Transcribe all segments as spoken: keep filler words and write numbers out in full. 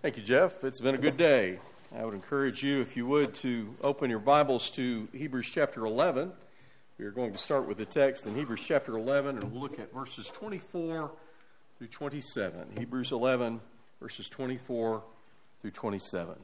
Thank you, Jeff. It's been a good day. I would encourage you, if you would, to open your Bibles to Hebrews chapter eleven. We are going to start with the text in Hebrews chapter eleven, and we'll look at verses twenty-four through twenty-seven. Hebrews eleven, verses twenty-four through twenty-seven.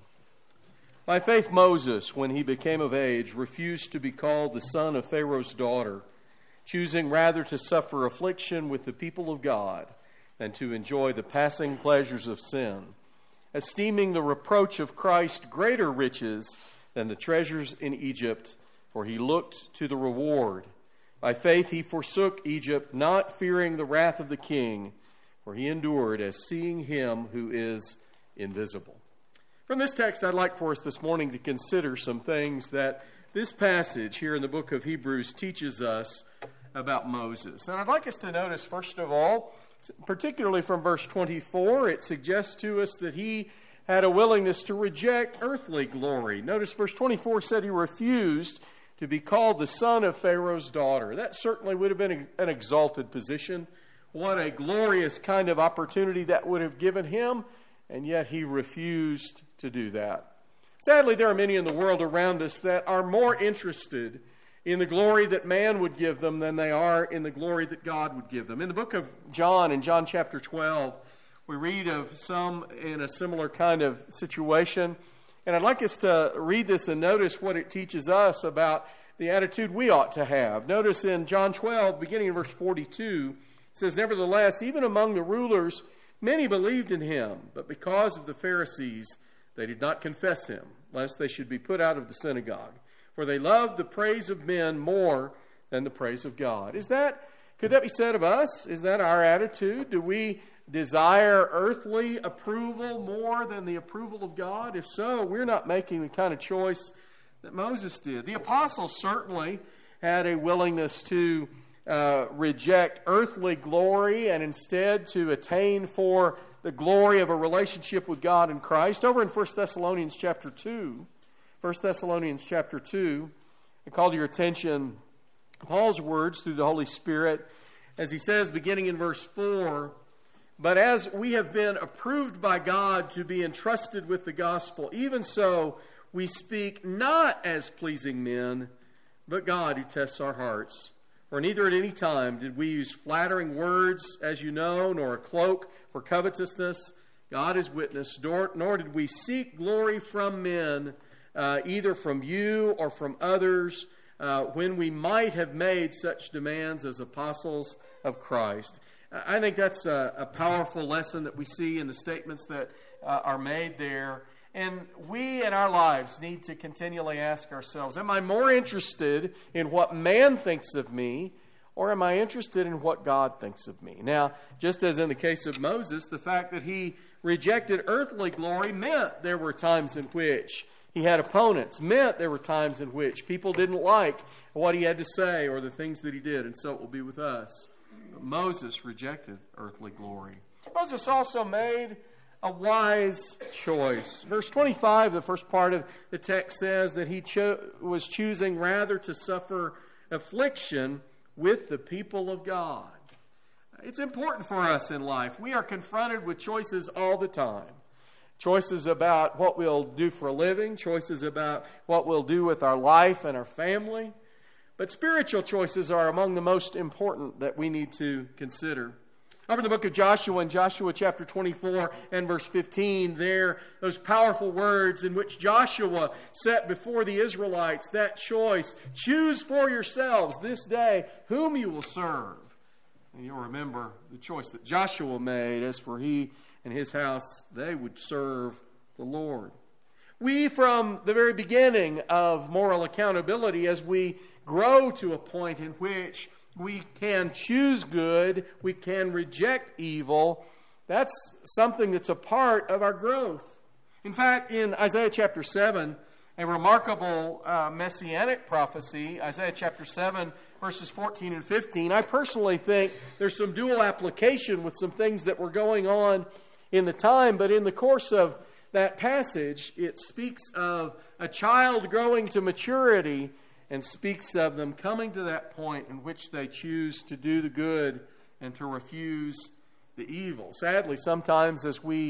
By faith, Moses, when he became of age, refused to be called the son of Pharaoh's daughter, choosing rather to suffer affliction with the people of God than to enjoy the passing pleasures of sin, esteeming the reproach of Christ greater riches than the treasures in Egypt, for he looked to the reward. By faith he forsook Egypt, not fearing the wrath of the king, for he endured as seeing him who is invisible. From this text, I'd like for us this morning to consider some things that this passage here in the book of Hebrews teaches us about Moses. And I'd like us to notice, first of all, particularly from verse twenty-four, it suggests to us that he had a willingness to reject earthly glory. Notice verse twenty-four said he refused to be called the son of Pharaoh's daughter. That certainly would have been an exalted position. What a glorious kind of opportunity that would have given him, and yet he refused to do that. Sadly, there are many in the world around us that are more interested in the glory that man would give them than they are in the glory that God would give them. In the book of John, in John chapter twelve, we read of some in a similar kind of situation. And I'd like us to read this and notice what it teaches us about the attitude we ought to have. Notice in John twelve, beginning in verse forty-two, it says, "Nevertheless, even among the rulers, many believed in him, but because of the Pharisees, they did not confess him, lest they should be put out of the synagogue. For they loved the praise of men more than the praise of God." Is that, could that be said of us? Is that our attitude? Do we desire earthly approval more than the approval of God? If so, we're not making the kind of choice that Moses did. The apostles certainly had a willingness to uh, reject earthly glory and instead to attain for the glory of a relationship with God in Christ. Over in First Thessalonians chapter two, First Thessalonians chapter two, I call to your attention Paul's words through the Holy Spirit as he says, beginning in verse four, "But as we have been approved by God to be entrusted with the gospel, even so we speak not as pleasing men, but God who tests our hearts. For neither at any time did we use flattering words, as you know, nor a cloak for covetousness. God is witness, nor, nor did we seek glory from men, Uh, either from you or from others, uh, when we might have made such demands as apostles of Christ." I think that's a, a powerful lesson that we see in the statements that uh, are made there. And we in our lives need to continually ask ourselves, am I more interested in what man thinks of me, or am I interested in what God thinks of me? Now, just as in the case of Moses, the fact that he rejected earthly glory meant there were times in which he had opponents, meant there were times in which people didn't like what he had to say or the things that he did, and so it will be with us. But Moses rejected earthly glory. Moses also made a wise choice. Verse twenty-five, the first part of the text says that he cho- was choosing rather to suffer affliction with the people of God. It's important for us in life. We are confronted with choices all the time. Choices about what we'll do for a living, choices about what we'll do with our life and our family. But spiritual choices are among the most important that we need to consider. Over in the book of Joshua, in Joshua chapter twenty-four and verse fifteen, there, those powerful words in which Joshua set before the Israelites that choice: "Choose for yourselves this day whom you will serve." And you'll remember the choice that Joshua made. As for he and his house, they would serve the Lord. We, from the very beginning of moral accountability, as we grow to a point in which we can choose good, we can reject evil, that's something that's a part of our growth. In fact, in Isaiah chapter seven, a remarkable uh, messianic prophecy, Isaiah chapter seven, verses fourteen and fifteen, I personally think there's some dual application with some things that were going on in the time, but in the course of that passage, it speaks of a child growing to maturity and speaks of them coming to that point in which they choose to do the good and to refuse the evil. Sadly, sometimes as we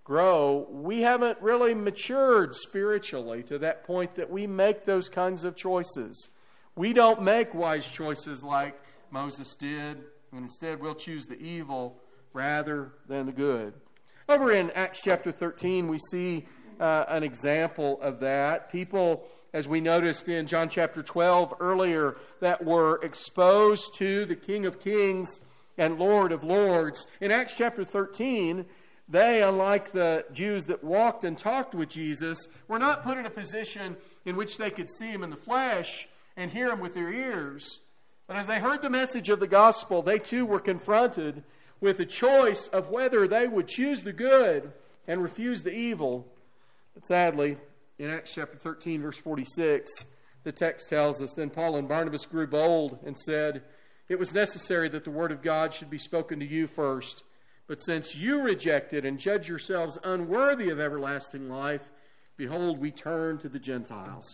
grow, we haven't really matured spiritually to that point that we make those kinds of choices. We don't make wise choices like Moses did, and instead we'll choose the evil rather than the good. Over in Acts chapter thirteen, we see uh, an example of that. People, as we noticed in John chapter twelve earlier, that were exposed to the King of Kings and Lord of Lords. In Acts chapter thirteen, they, unlike the Jews that walked and talked with Jesus, were not put in a position in which they could see him in the flesh and hear him with their ears. But as they heard the message of the gospel, they too were confronted with a choice of whether they would choose the good and refuse the evil. But sadly, in Acts chapter thirteen, verse forty-six, the text tells us, "Then Paul and Barnabas grew bold and said, 'It was necessary that the word of God should be spoken to you first. But since you reject it and judge yourselves unworthy of everlasting life, behold, we turn to the Gentiles.'"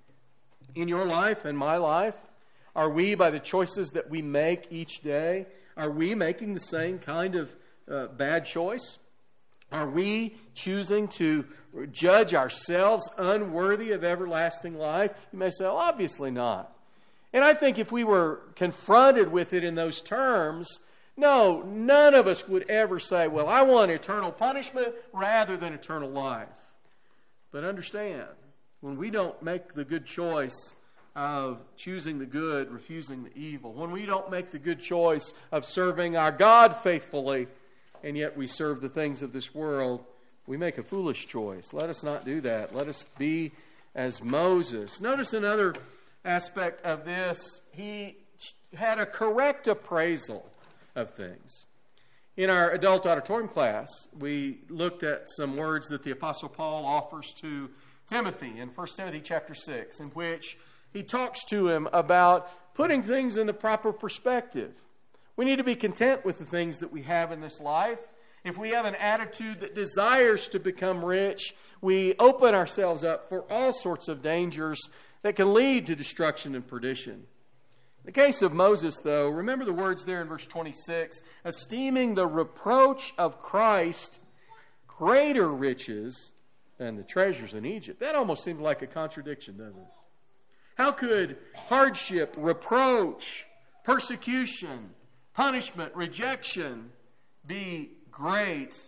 In your life and my life, are we, by the choices that we make each day, are we making the same kind of uh, bad choice? Are we choosing to judge ourselves unworthy of everlasting life? You may say, well, obviously not. And I think if we were confronted with it in those terms, no, none of us would ever say, well, I want eternal punishment rather than eternal life. But understand, when we don't make the good choice of choosing the good, refusing the evil, when we don't make the good choice of serving our God faithfully, and yet we serve the things of this world, we make a foolish choice. Let us not do that. Let us be as Moses. Notice another aspect of this. He had a correct appraisal of things. In our adult auditorium class, we looked at some words that the Apostle Paul offers to Timothy in First Timothy chapter six, in which he talks to him about putting things in the proper perspective. We need to be content with the things that we have in this life. If we have an attitude that desires to become rich, we open ourselves up for all sorts of dangers that can lead to destruction and perdition. In the case of Moses, though, remember the words there in verse twenty-six, esteeming the reproach of Christ greater riches than the treasures in Egypt. That almost seems like a contradiction, doesn't it? How could hardship, reproach, persecution, punishment, rejection be great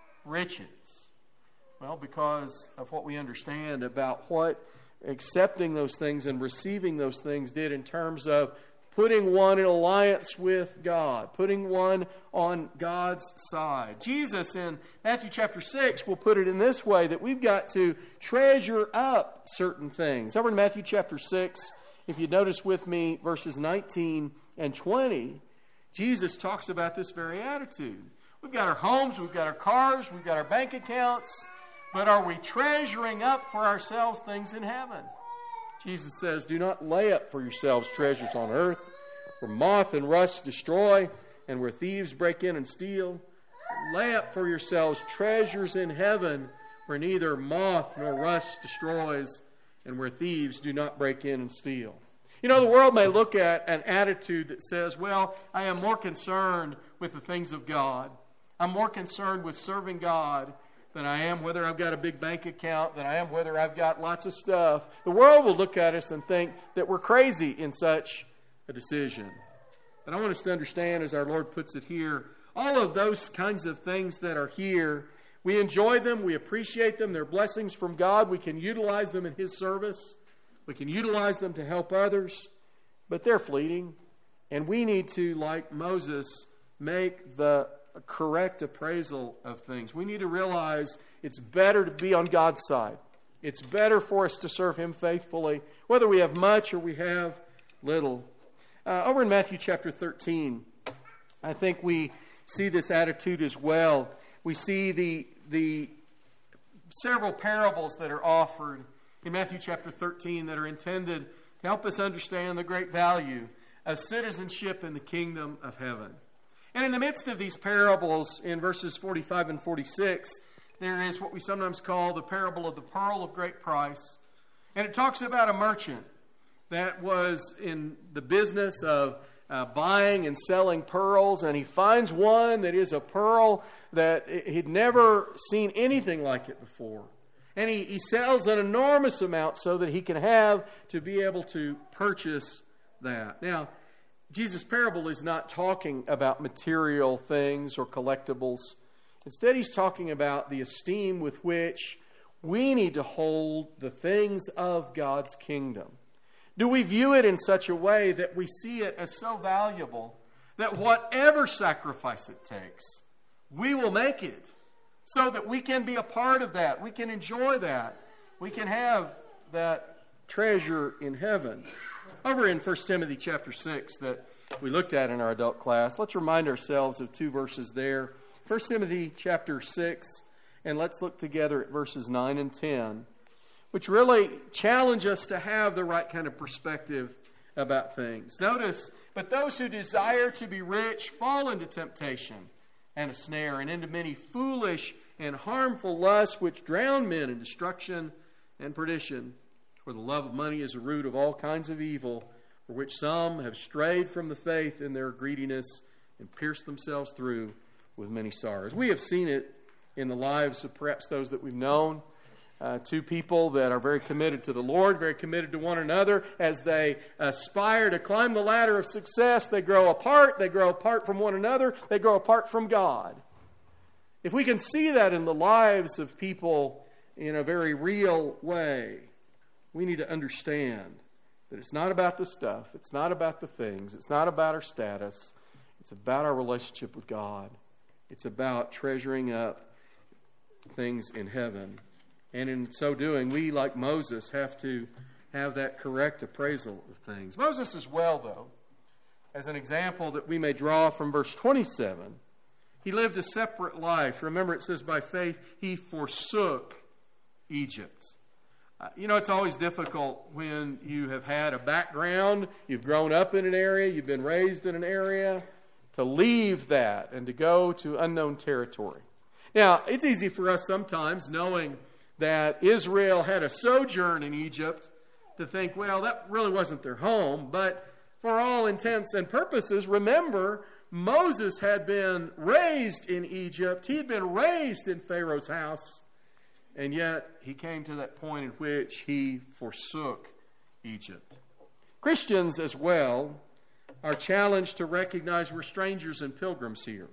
riches? Well, because of what we understand about what accepting those things and receiving those things did in terms of putting one in alliance with God, putting one on God's side. Jesus in Matthew chapter six will put it in this way, that we've got to treasure up certain things. Over in Matthew chapter six, if you notice with me verses nineteen and twenty, Jesus talks about this very attitude. We've got our homes, we've got our cars, we've got our bank accounts, but are we treasuring up for ourselves things in heaven? Jesus says, do not lay up for yourselves treasures on earth, where moth and rust destroy, and where thieves break in and steal. Lay up for yourselves treasures in heaven, where neither moth nor rust destroys, and where thieves do not break in and steal. You know, the world may look at an attitude that says, well, I am more concerned with the things of God. I'm more concerned with serving God than I am whether I've got a big bank account, than I am whether I've got lots of stuff. The world will look at us and think that we're crazy in such a decision. But I want us to understand, as our Lord puts it here, all of those kinds of things that are here, we enjoy them, we appreciate them, they're blessings from God, we can utilize them in His service, we can utilize them to help others, but they're fleeting, and we need to, like Moses, make the a correct appraisal of things. We need to realize it's better to be on God's side. It's better for us to serve Him faithfully, whether we have much or we have little. Uh, over in Matthew chapter thirteen, I think we see this attitude as well. We see the, the several parables that are offered in Matthew chapter thirteen that are intended to help us understand the great value of citizenship in the kingdom of heaven. And in the midst of these parables, in verses forty-five and forty-six, there is what we sometimes call the parable of the pearl of great price. And it talks about a merchant that was in the business of uh, buying and selling pearls, and he finds one that is a pearl that he'd never seen anything like it before. And he, he sells an enormous amount so that he can have to be able to purchase that. Now, Jesus' parable is not talking about material things or collectibles. Instead, he's talking about the esteem with which we need to hold the things of God's kingdom. Do we view it in such a way that we see it as so valuable that whatever sacrifice it takes, we will make it so that we can be a part of that, we can enjoy that, we can have that treasure in heaven? Over in First Timothy chapter six that we looked at in our adult class, let's remind ourselves of two verses there. First Timothy chapter six, and let's look together at verses nine and ten, which really challenge us to have the right kind of perspective about things. Notice, but those who desire to be rich fall into temptation and a snare, and into many foolish and harmful lusts which drown men in destruction and perdition. For the love of money is a root of all kinds of evil, for which some have strayed from the faith in their greediness and pierced themselves through with many sorrows. We have seen it in the lives of perhaps those that we've known. Uh, two people that are very committed to the Lord, very committed to one another. As they aspire to climb the ladder of success, they grow apart. They grow apart from one another. They grow apart from God. If we can see that in the lives of people in a very real way, we need to understand that it's not about the stuff. It's not about the things. It's not about our status. It's about our relationship with God. It's about treasuring up things in heaven. And in so doing, we, like Moses, have to have that correct appraisal of things. Moses as well, though, as an example that we may draw from verse twenty-seven, he lived a separate life. Remember, it says, by faith, he forsook Egypt. Uh, you know, it's always difficult when you have had a background, you've grown up in an area, you've been raised in an area, to leave that and to go to unknown territory. Now, it's easy for us sometimes, knowing that Israel had a sojourn in Egypt, to think, well, that really wasn't their home. But for all intents and purposes, remember, Moses had been raised in Egypt. He had been raised in Pharaoh's house. And yet, he came to that point in which he forsook Egypt. Christians as well are challenged to recognize we're strangers and pilgrims here.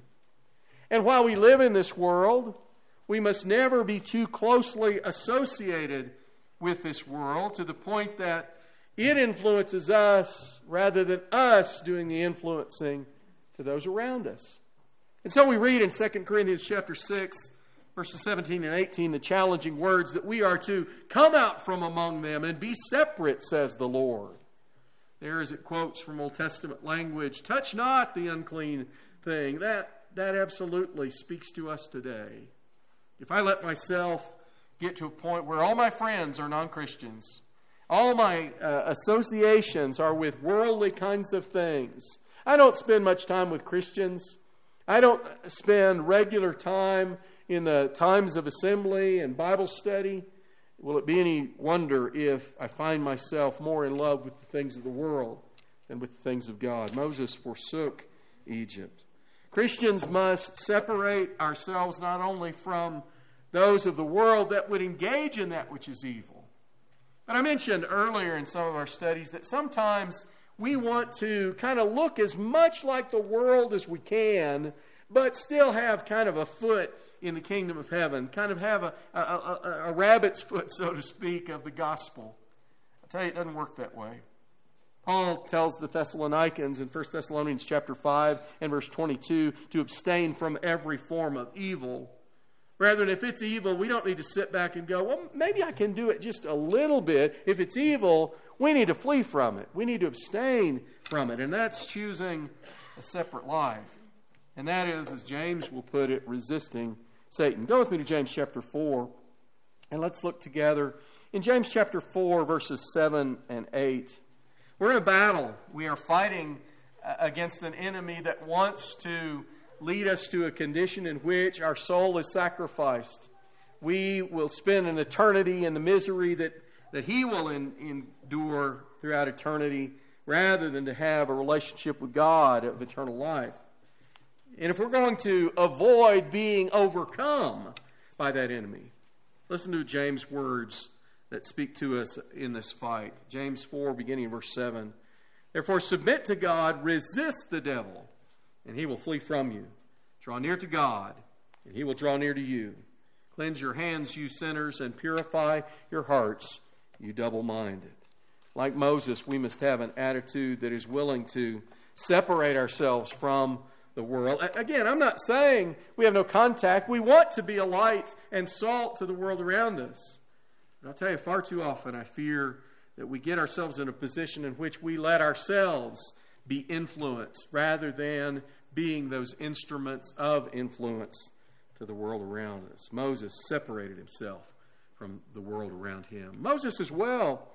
And while we live in this world, we must never be too closely associated with this world to the point that it influences us rather than us doing the influencing to those around us. And so we read in Second Corinthians chapter six, verses seventeen and eighteen, the challenging words that we are to come out from among them and be separate, says the Lord. There, as it quotes from Old Testament language, touch not the unclean thing. That, that absolutely speaks to us today. If I let myself get to a point where all my friends are non-Christians, all my uh, associations are with worldly kinds of things, I don't spend much time with Christians. I don't spend regular time in the times of assembly and Bible study. Will it be any wonder if I find myself more in love with the things of the world than with the things of God? Moses forsook Egypt. Christians must separate ourselves not only from those of the world that would engage in that which is evil. But I mentioned earlier in some of our studies that sometimes we want to kind of look as much like the world as we can, but still have kind of a foot in the kingdom of heaven, kind of have a, a, a, a rabbit's foot, so to speak, of the gospel. I tell you, it doesn't work that way. Paul tells the Thessalonians in First Thessalonians chapter five and verse twenty-two to abstain from every form of evil. Rather than if it's evil, we don't need to sit back and go, well, maybe I can do it just a little bit. If it's evil, we need to flee from it. We need to abstain from it. And that's choosing a separate life. And that is, as James will put it, resisting Satan. Go with me to James chapter four, and let's look together in James chapter four, verses seven and eight. We're in a battle. We are fighting against an enemy that wants to lead us to a condition in which our soul is sacrificed. We will spend an eternity in the misery that, that he will in, endure throughout eternity rather than to have a relationship with God of eternal life. And if we're going to avoid being overcome by that enemy, listen to James' words that speak to us in this fight. James four, beginning in verse seven. Therefore, submit to God, resist the devil, and he will flee from you. Draw near to God, and he will draw near to you. Cleanse your hands, you sinners, and purify your hearts, you double-minded. Like Moses, we must have an attitude that is willing to separate ourselves from the world. Again, I'm not saying we have no contact. We want to be a light and salt to the world around us. But I'll tell you, far too often I fear that we get ourselves in a position in which we let ourselves be influenced rather than being those instruments of influence to the world around us. Moses separated himself from the world around him. Moses as well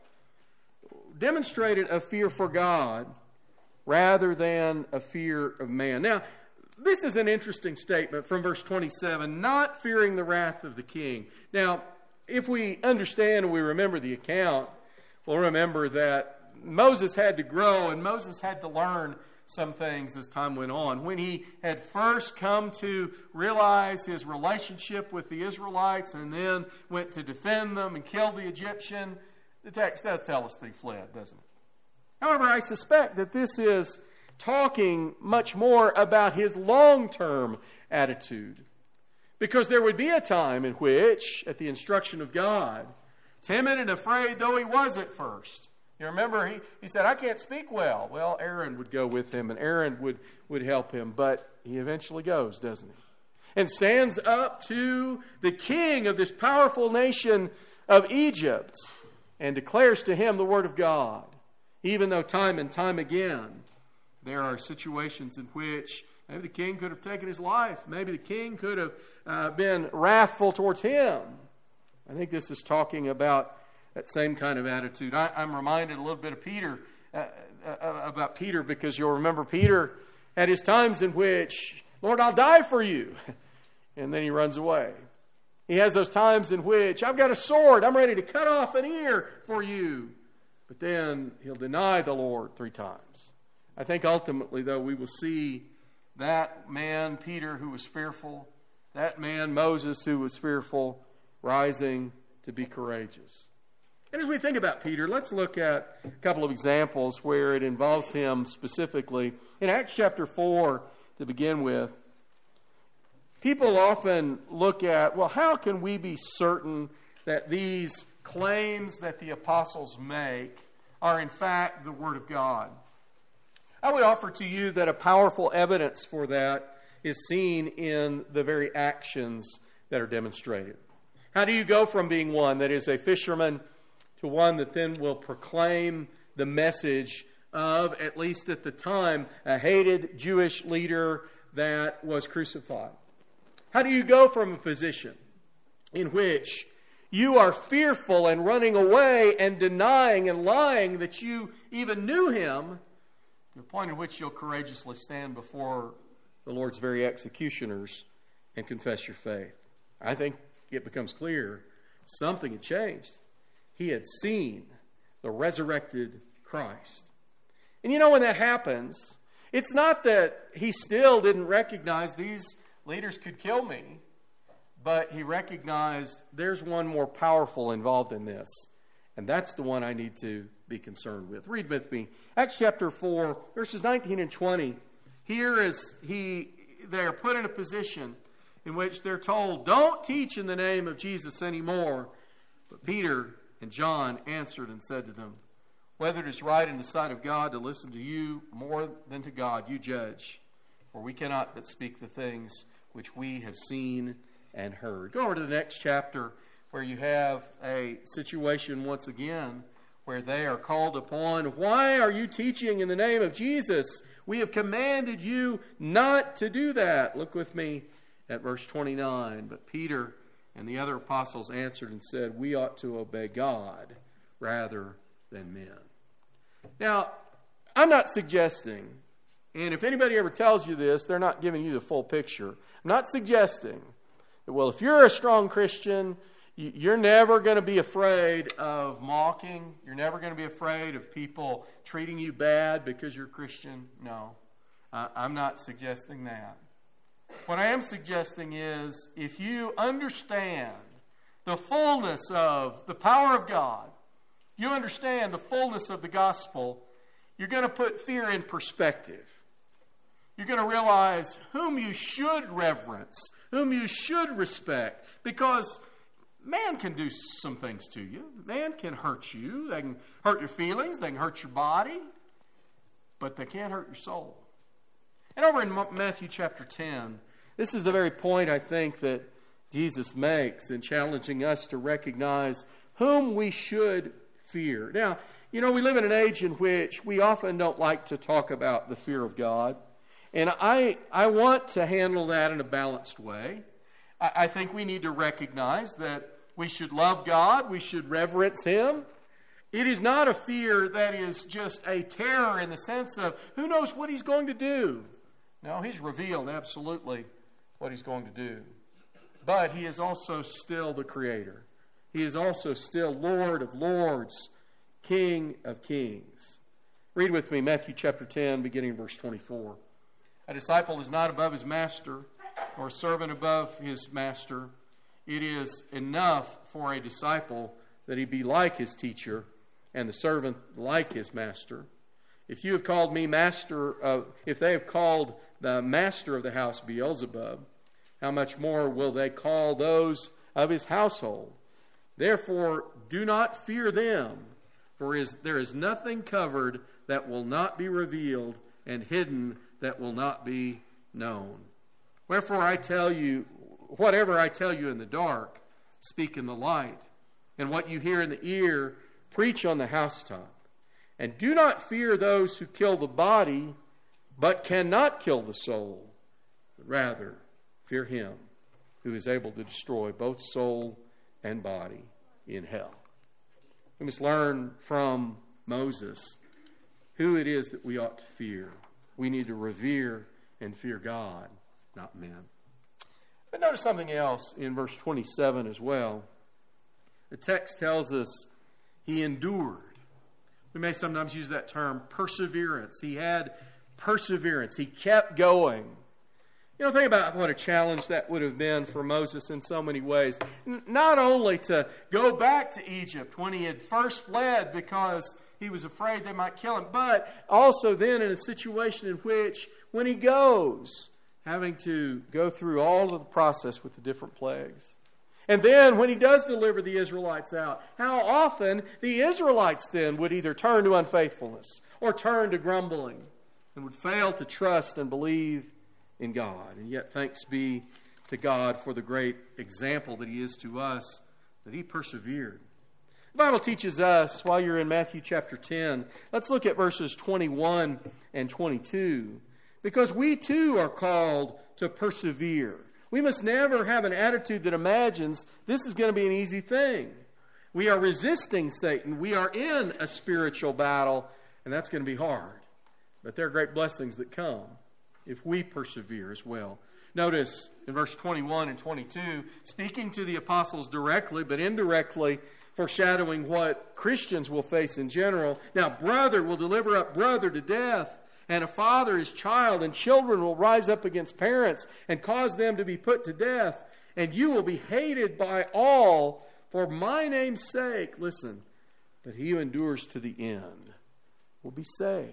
demonstrated a fear for God rather than a fear of man. Now, this is an interesting statement from verse twenty-seven, not fearing the wrath of the king. Now, if we understand and we remember the account, we'll remember that Moses had to grow and Moses had to learn some things as time went on. When he had first come to realize his relationship with the Israelites and then went to defend them and killed the Egyptian, the text does tell us they fled, doesn't it? However, I suspect that this is talking much more about his long-term attitude. Because there would be a time in which, at the instruction of God, timid and afraid though he was at first, you remember, he, he said, I can't speak well. Well, Aaron would go with him, and Aaron would, would help him. But he eventually goes, doesn't he? And stands up to the king of this powerful nation of Egypt and declares to him the word of God. Even though time and time again, there are situations in which maybe the king could have taken his life. Maybe the king could have uh, been wrathful towards him. I think this is talking about that same kind of attitude. I, I'm reminded a little bit of Peter, uh, uh, about Peter, because you'll remember Peter had his times in which, Lord, I'll die for you. And then he runs away. He has those times in which, I've got a sword, I'm ready to cut off an ear for you. But then he'll deny the Lord three times. I think ultimately, though, we will see that man, Peter, who was fearful, that man, Moses, who was fearful, rising to be courageous. And as we think about Peter, let's look at a couple of examples where it involves him specifically. In Acts chapter four, to begin with, people often look at, well, how can we be certain that these claims that the apostles make are in fact the Word of God? I would offer to you that a powerful evidence for that is seen in the very actions that are demonstrated. How do you go from being one that is a fisherman to one that then will proclaim the message of, at least at the time, a hated Jewish leader that was crucified? How do you go from a position in which you are fearful and running away and denying and lying that you even knew him, to the point in which you'll courageously stand before the Lord's very executioners and confess your faith? I think it becomes clear something had changed. He had seen the resurrected Christ. And you know, when that happens, it's not that he still didn't recognize these leaders could kill me, but he recognized there's one more powerful involved in this, and that's the one I need to be concerned with. Read with me. Acts chapter four, verses nineteen and twenty. Here is he, they are put in a position in which they're told, don't teach in the name of Jesus anymore. But Peter and John answered and said to them, whether it is right in the sight of God to listen to you more than to God, you judge. For we cannot but speak the things which we have seen and heard. Go over to the next chapter where you have a situation once again where they are called upon. Why are you teaching in the name of Jesus? We have commanded you not to do that. Look with me at verse twenty-nine. But Peter and the other apostles answered and said, we ought to obey God rather than men. Now, I'm not suggesting, and if anybody ever tells you this, they're not giving you the full picture. I'm not suggesting that, well, if you're a strong Christian, You're never going to be afraid of mocking. You're never going to be afraid of people treating you bad because you're a Christian. No, I'm not suggesting that. What I am suggesting is if you understand the fullness of the power of God, you understand the fullness of the gospel, you're going to put fear in perspective. You're going to realize whom you should reverence, whom you should respect, because man can do some things to you. Man can hurt you. They can hurt your feelings. They can hurt your body. But they can't hurt your soul. And over in Matthew chapter ten, this is the very point I think that Jesus makes in challenging us to recognize whom we should fear. Now, you know, we live in an age in which we often don't like to talk about the fear of God. And I, I want to handle that in a balanced way. I, I think we need to recognize that we should love God. We should reverence Him. It is not a fear that is just a terror in the sense of who knows what He's going to do. No, He's revealed absolutely what He's going to do. But He is also still the Creator. He is also still Lord of Lords, King of Kings. Read with me Matthew chapter ten, beginning in verse twenty-four. A disciple is not above his master, or a servant above his master. It is enough for a disciple that he be like his teacher, and the servant like his master. If you have called me master, of, if they have called the master of the house Beelzebub, how much more will they call those of his household? Therefore, do not fear them, for is, there is nothing covered that will not be revealed, and hidden that will not be known. Wherefore I tell you, whatever I tell you in the dark, speak in the light. And what you hear in the ear, preach on the housetop. And do not fear those who kill the body, but cannot kill the soul. But rather, fear Him who is able to destroy both soul and body in hell. We must learn from Moses who it is that we ought to fear. We need to revere and fear God, not men. But notice something else in verse twenty-seven as well. The text tells us He endured. We may sometimes use that term, perseverance. He had perseverance. He kept going. You know, think about what a challenge that would have been for Moses in so many ways. N- not only to go back to Egypt when he had first fled because he was afraid they might kill him, but also then in a situation in which, when he goes, having to go through all of the process with the different plagues. And then when he does deliver the Israelites out, how often the Israelites then would either turn to unfaithfulness or turn to grumbling and would fail to trust and believe in God. And yet thanks be to God for the great example that He is to us, that He persevered. The Bible teaches us, while you're in Matthew chapter ten, let's look at verses twenty-one and twenty-two, because we too are called to persevere. We must never have an attitude that imagines this is going to be an easy thing. We are resisting Satan. We are in a spiritual battle, and that's going to be hard. But there are great blessings that come if we persevere as well. Notice in verse twenty-one and twenty-two, speaking to the apostles directly, but indirectly foreshadowing what Christians will face in general. Now, brother will deliver up brother to death, and a father his child, and children will rise up against parents and cause them to be put to death. And you will be hated by all for my name's sake. Listen, but he who endures to the end will be saved.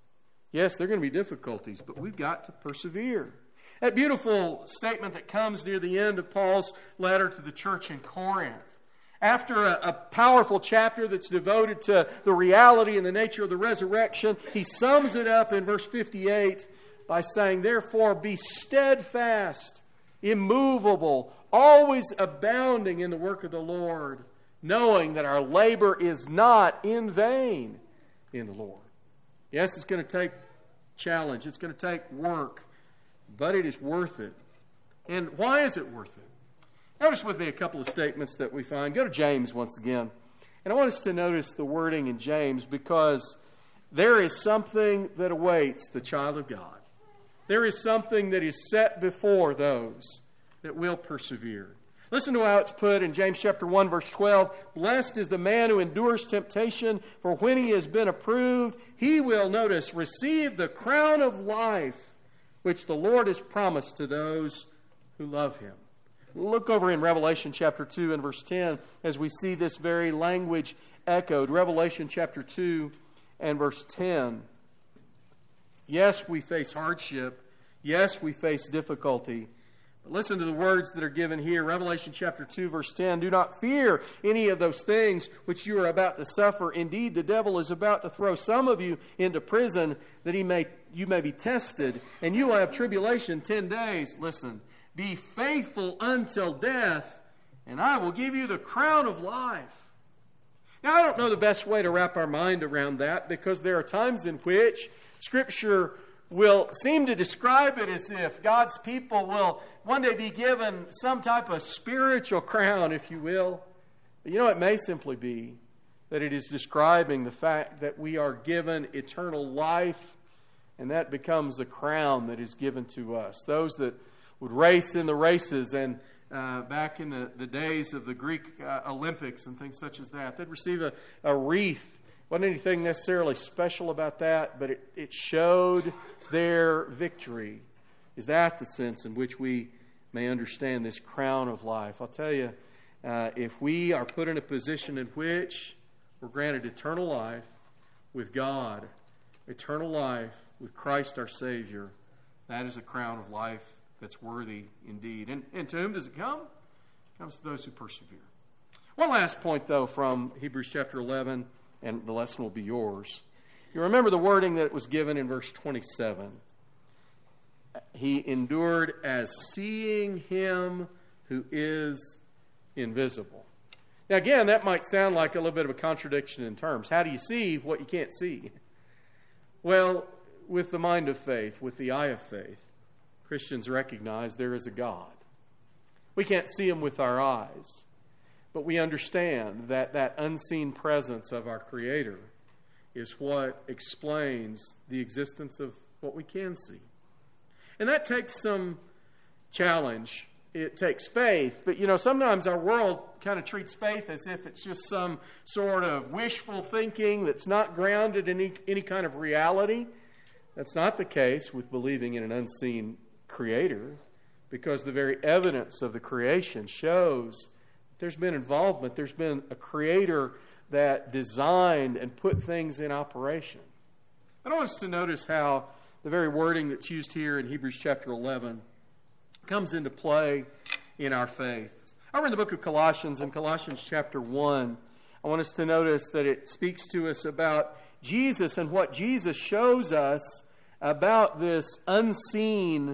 Yes, there are going to be difficulties, but we've got to persevere. That beautiful statement that comes near the end of Paul's letter to the church in Corinth. After a, a powerful chapter that's devoted to the reality and the nature of the resurrection, he sums it up in verse fifty-eight by saying, therefore be steadfast, immovable, always abounding in the work of the Lord, knowing that our labor is not in vain in the Lord. Yes, it's going to take challenge. It's going to take work, but it is worth it. And why is it worth it? Notice with me a couple of statements that we find. Go to James once again. And I want us to notice the wording in James, because there is something that awaits the child of God. There is something that is set before those that will persevere. Listen to how it's put in James chapter one, verse twelve. Blessed is the man who endures temptation, for when he has been approved, he will, notice, receive the crown of life, which the Lord has promised to those who love him. Look over in Revelation chapter two and verse ten as we see this very language echoed. Revelation chapter two and verse ten. Yes, we face hardship. Yes, we face difficulty. But listen to the words that are given here. Revelation chapter two, verse ten. Do not fear any of those things which you are about to suffer. Indeed, the devil is about to throw some of you into prison that he may you may be tested, and you will have tribulation ten days. Listen, be faithful until death, and I will give you the crown of life. Now, I don't know the best way to wrap our mind around that, because there are times in which Scripture will seem to describe it as if God's people will one day be given some type of spiritual crown, if you will. But you know, it may simply be that it is describing the fact that we are given eternal life, and that becomes the crown that is given to us. Those that would race in the races and uh, back in the, the days of the Greek uh, Olympics and things such as that, they'd receive a, a wreath. Wasn't anything necessarily special about that, but it, it showed their victory. Is that the sense in which we may understand this crown of life? I'll tell you, uh, if we are put in a position in which we're granted eternal life with God, eternal life with Christ our Savior, that is a crown of life that's worthy indeed. And, and to whom does it come? It comes to those who persevere. One last point, though, from Hebrews chapter eleven, and the lesson will be yours. You remember the wording that was given in verse twenty-seven. He endured as seeing him who is invisible. Now again, that might sound like a little bit of a contradiction in terms. How do you see what you can't see? Well, with the mind of faith, with the eye of faith, Christians recognize there is a God. We can't see him with our eyes, but we understand that that unseen presence of our Creator is what explains the existence of what we can see. And that takes some challenge. It takes faith. But, you know, sometimes our world kind of treats faith as if it's just some sort of wishful thinking that's not grounded in any, any kind of reality. That's not the case with believing in an unseen Creator, because the very evidence of the creation shows there's been involvement. There's been a Creator that designed and put things in operation. I want us to notice how the very wording that's used here in Hebrews chapter eleven comes into play in our faith. Over in the book of Colossians, in Colossians chapter one, I want us to notice that it speaks to us about Jesus and what Jesus shows us about this unseen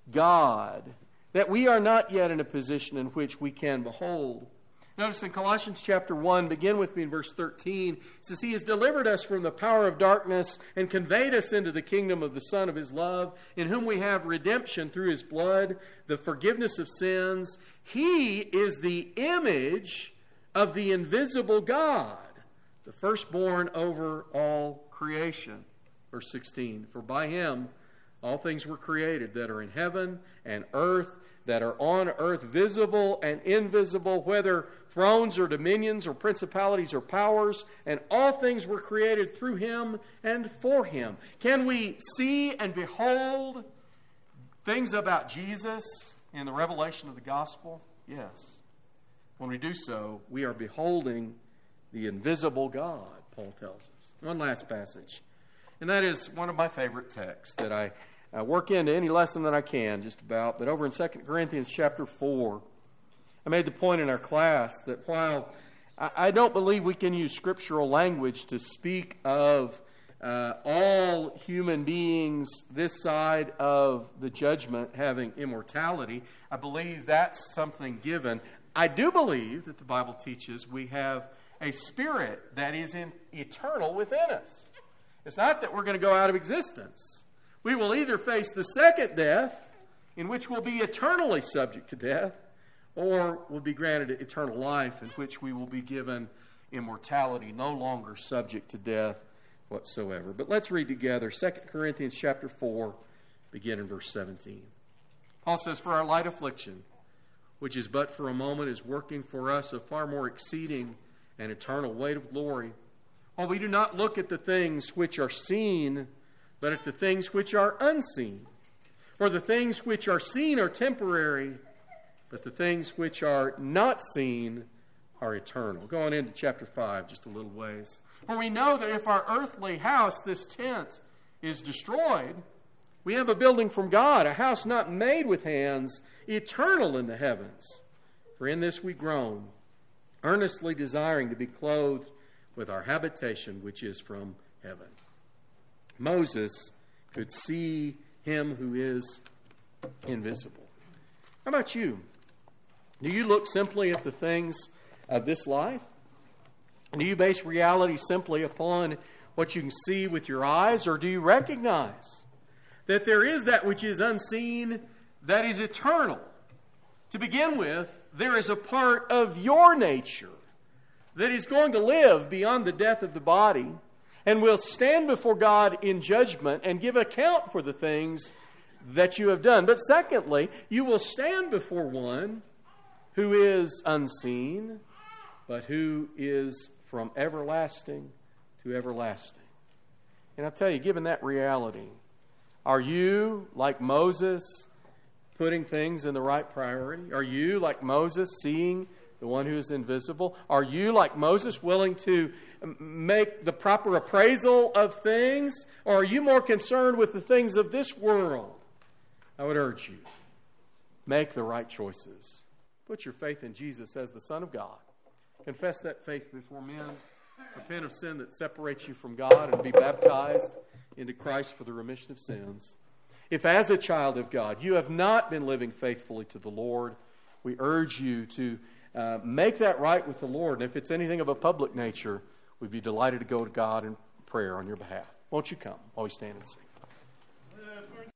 God that we are not yet in a position in which we can behold. Notice in Colossians chapter one, begin with me in verse thirteen. It says, He has delivered us from the power of darkness and conveyed us into the kingdom of the Son of His love, in whom we have redemption through His blood, the forgiveness of sins. He is the image of the invisible God, the firstborn over all creation. Verse sixteen, For by Him all things were created that are in heaven and earth, that are on earth, visible and invisible, whether thrones or dominions or principalities or powers, and all things were created through Him and for Him. Can we see and behold things about Jesus in the revelation of the gospel? Yes. When we do so, we are beholding the invisible God, Paul tells us. One last passage, and that is one of my favorite texts that I I work into any lesson that I can, just about. But over in Second Corinthians chapter four, I made the point in our class that while I don't believe we can use scriptural language to speak of uh, all human beings this side of the judgment having immortality, I believe that's something given. I do believe that the Bible teaches we have a spirit that is in, eternal within us. It's not that we're going to go out of existence. We will either face the second death, in which we'll be eternally subject to death, or we'll be granted eternal life, in which we will be given immortality, no longer subject to death whatsoever. But let's read together Second Corinthians chapter four, begin in verse seventeen. Paul says, For our light affliction, which is but for a moment, is working for us a far more exceeding and eternal weight of glory. While we do not look at the things which are seen, but at the things which are unseen. For the things which are seen are temporary, but the things which are not seen are eternal. Go on into chapter five just a little ways. For we know that if our earthly house, this tent, is destroyed, we have a building from God, a house not made with hands, eternal in the heavens. For in this we groan, earnestly desiring to be clothed with our habitation, which is from heaven. Moses could see him who is invisible. How about you? Do you look simply at the things of this life? Do you base reality simply upon what you can see with your eyes, or do you recognize that there is that which is unseen that is eternal? To begin with, there is a part of your nature that is going to live beyond the death of the body and will stand before God in judgment and give account for the things that you have done. But secondly, you will stand before one who is unseen, but who is from everlasting to everlasting. And I'll tell you, given that reality, are you, like Moses, putting things in the right priority? Are you, like Moses, seeing the one who is invisible? Are you, like Moses, willing to make the proper appraisal of things? Or are you more concerned with the things of this world? I would urge you, make the right choices. Put your faith in Jesus as the Son of God. Confess that faith before men. Repent of sin that separates you from God and be baptized into Christ for the remission of sins. If as a child of God you have not been living faithfully to the Lord, we urge you to uh, make that right with the Lord. And if it's anything of a public nature, we'd be delighted to go to God in prayer on your behalf. Won't you come while we stand and sing?